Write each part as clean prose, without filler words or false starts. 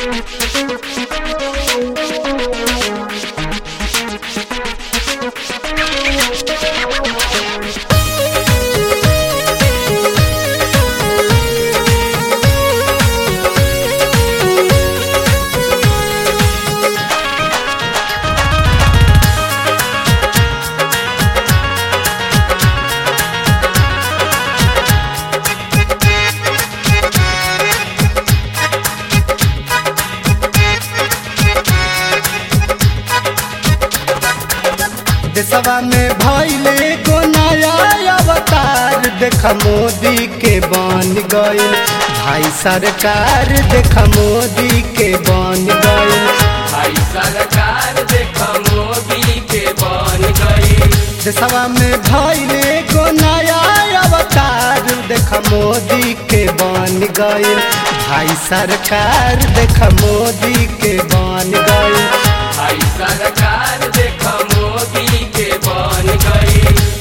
देशवा में भइले को नया अवतार देख मोदी के बन गइल भाई सरकार देख मोदी के बन गइल भाई सरकार देख मोदी के बन गई। देशवा में भइले को नया अवतार देख मोदी के बन गइल भाई सरकार देख मोदी के बन गइल भाई सरकार देख मोदी के बन गई।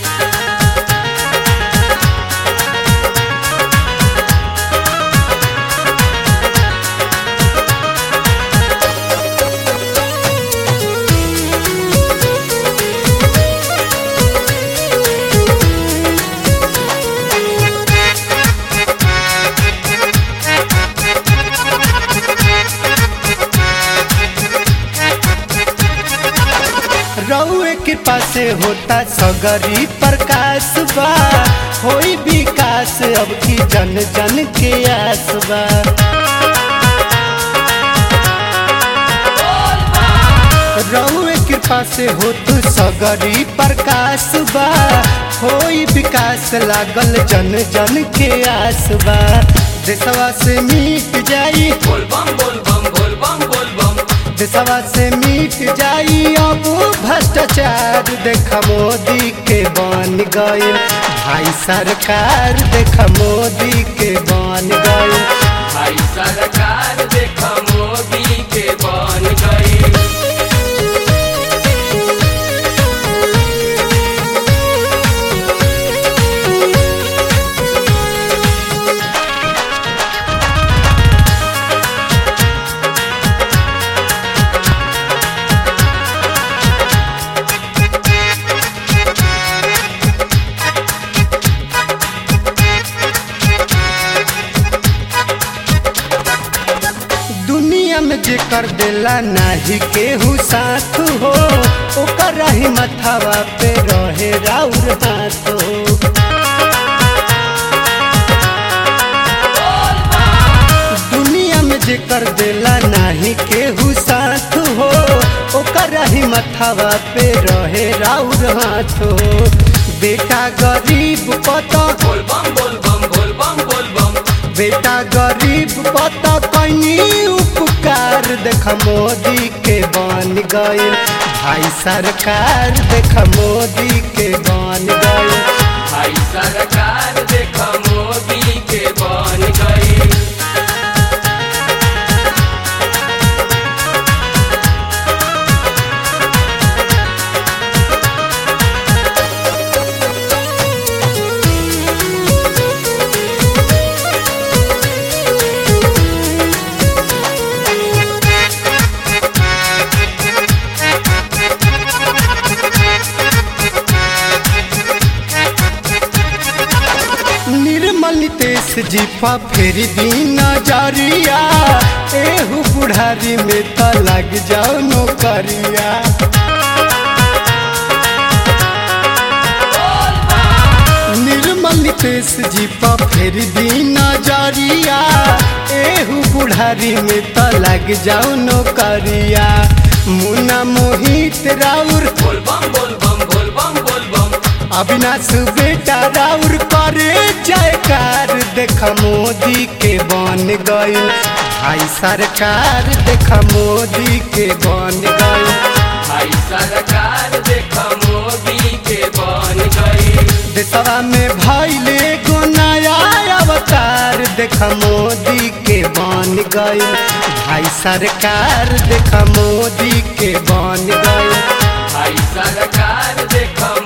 रउए कृपा से होता सगरी प्रकाश बा होई विकास अब की जन जन के आस बा रउए कृपा से होत सगरी प्रकाश बा होई विकास लागल जन जन के आस बा देशवा से मिट जाई बोल बम बोल बम बोल बम बोल बम। देशवा से मिट जाई अब भ्रष्टाचार देख मोदी के बन गइल भाई सरकार देख मोदी के बन गइल भाई सरकार देख मोदी के बन गई। दुनिया में जे कर देला नाही केहू साथ हो ओकर ही मथावा पे रहे राउर हाथ हो दुनिया में जे कर देला नाही केहू साथ हो ओकर ही मथावा पे रहे राउर हाथ हो बेटा गरीब पता बोल बम बोल बम बोल बम बोल बम। बेटा गरीब पता कहीं उपकार देख मोदी के बन गइल भाई सरकार देख मोदी के बन गइल भाई सरकार देख मोदी के बन गई। निर्मल नितेश जी पा फेर दी नजरिया एहू बुढ़ारी में त लग जाओ नौकरिया निर्मल नितेश जी पा फेर दी नजरिया एहू बुढ़ारी में त लग जाओ नौकरिया मुन्ना मोहित राउर बोल बम बोल बम बोल बम बोल बम। अविनाश बेटा राउर करे जयकार देख मोदी के बन गइल भाई सरकार देख मोदी के बन गइल भाई सरकार देख मोदी के बन गई। देशवा में भइले को नया अवतार देख मोदी के बन गइल भाई सरकार देख मोदी के बन गइल भाई सरकार देख